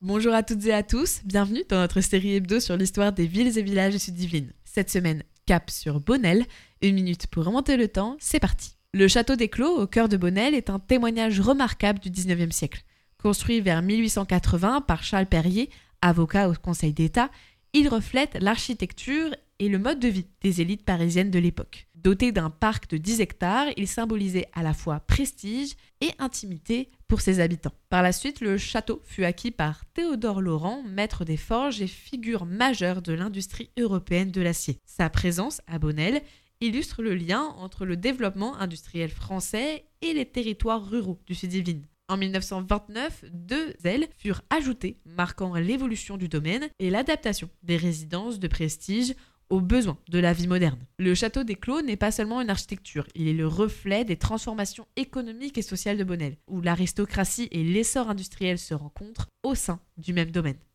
Bonjour à toutes et à tous, bienvenue dans notre série hebdo sur l'histoire des villes et villages du Sud-Yvelines. Cette semaine, cap sur Bonnel, 1 minute pour remonter le temps, c'est parti. Le château des Clos, au cœur de Bonnel, est un témoignage remarquable du 19e siècle. Construit vers 1880 par Charles Perrier, avocat au Conseil d'État, il reflète l'architecture et le mode de vie des élites parisiennes de l'époque. Doté d'un parc de 10 hectares, il symbolisait à la fois prestige et intimité pour ses habitants. Par la suite, le château fut acquis par Théodore Laurent, maître des forges et figure majeure de l'industrie européenne de l'acier. Sa présence à Bonnel illustre le lien entre le développement industriel français et les territoires ruraux du Sud-Yvelines. En 1929, 2 ailes furent ajoutées, marquant l'évolution du domaine et l'adaptation des résidences de prestige aux besoins de la vie moderne. Le château des Clos n'est pas seulement une architecture, il est le reflet des transformations économiques et sociales de Bonnel, où l'aristocratie et l'essor industriel se rencontrent au sein du même domaine.